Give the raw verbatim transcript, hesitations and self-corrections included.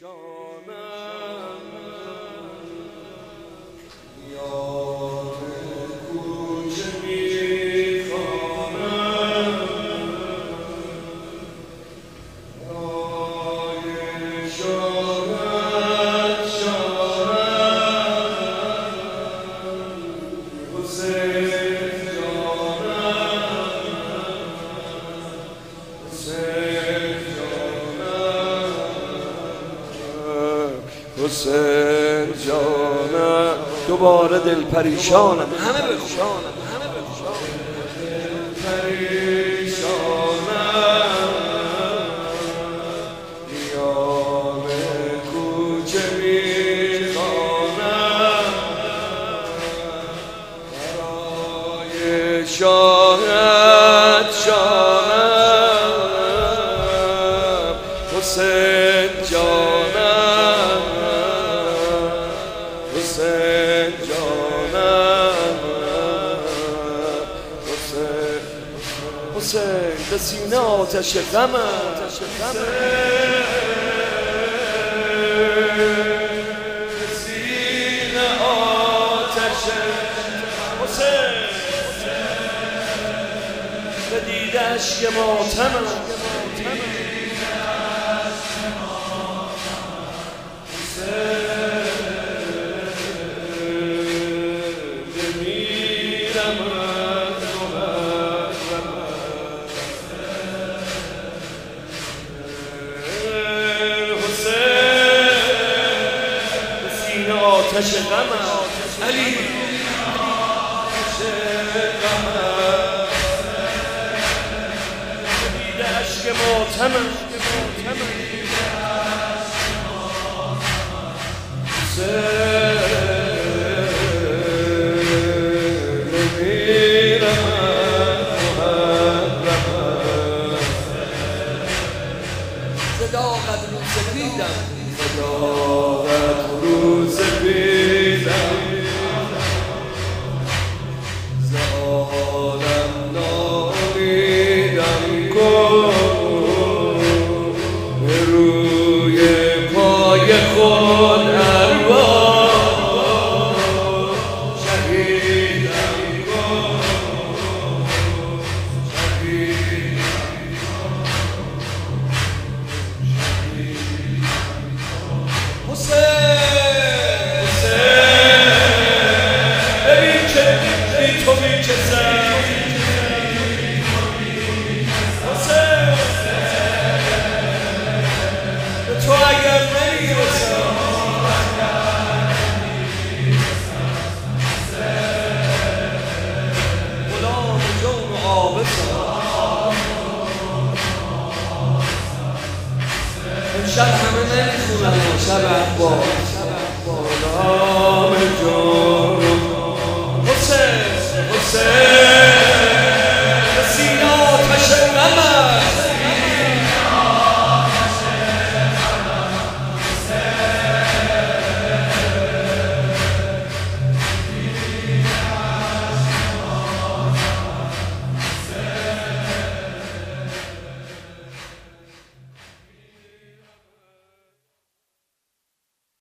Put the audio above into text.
حسین جانم دوباره دل پریشانم، همه بخونم همه بخونم پریشانم، دیار کوچه میخوانم برای شاهد شانم. حسین جانم حسین جانم حسین حسین به سینه آتش غمم، به سینه آتش حسین، به دیده اشک ماتمم آتش غمم علی، آتش غمم، دیده اشک ماتمم صداقت رو سپیدم، صداقت رو سپیدم، ز عالم نامیدم کن، به روی پای خود ارواح شهیدم کن، حسین ببین که بی تو میکشم، حسین به تو اگر نمیرسم، غلام جون و آبسم، امشب همه نمیخونم شب اخبار، غلام جون حسین حسین